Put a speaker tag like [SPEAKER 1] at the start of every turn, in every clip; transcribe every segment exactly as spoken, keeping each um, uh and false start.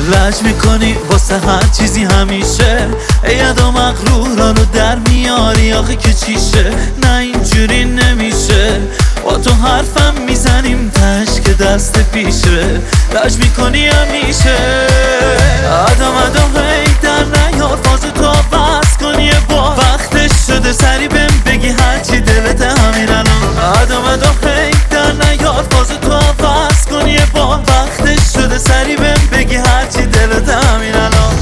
[SPEAKER 1] لج میکنی واسه هر چیزی همیشه، اید و مغرورا رو در میاری آخه که چیشه. نه اینجوری نمیشه، با تو حرفم میزنیم تش که دست پیشه. لج میکنی همیشه، آدم آدم هی در نیار فاز تو بس کن یه با وقتش شده سری بهم بگی هرچی دلت همین الان. آدم آدم هی در نیار فاز تو بس کن یه با وقتش شده سری بهم بگی هرچی دلت همین الان.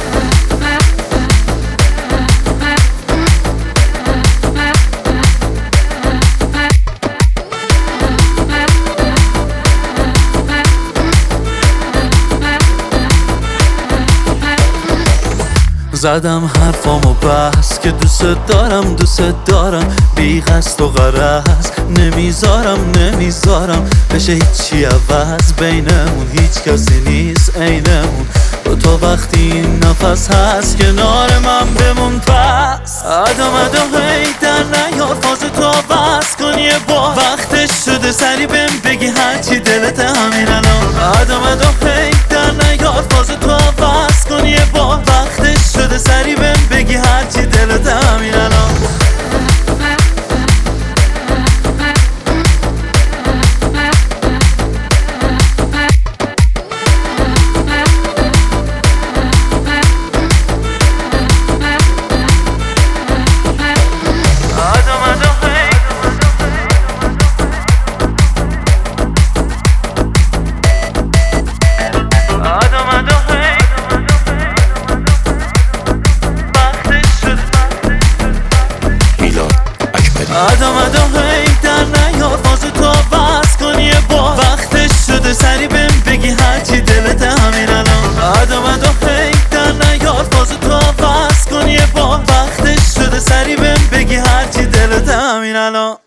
[SPEAKER 1] زدم حرفامو بس که دوست دارم دوست دارم، بی قصد و غرض نمیذارم نمیذارم بشه هیچی عوض بینمون، هیچ کسی نیست عینمون. با تو وقتی این نفس هست کنار من بمون پس. آدم آدم هی در نیار فاز تو بس کن یه با وقتش شده سری بهم بگی هرچی دلت همین الان. آدم آدم هی در نیار فاز تو بس کن یه با وقتش شده سری بهم بگی هرچی دلت همین الان. آدم آدم هی در نیار فاز تو بس کن یه با وقتش شده سری بهم بگی هرچی دلت همین الان. آدم آدم هی در نیار فاز تو بس کن یه با وقتش شده سری بهم بگی هرچی دلت همین الان.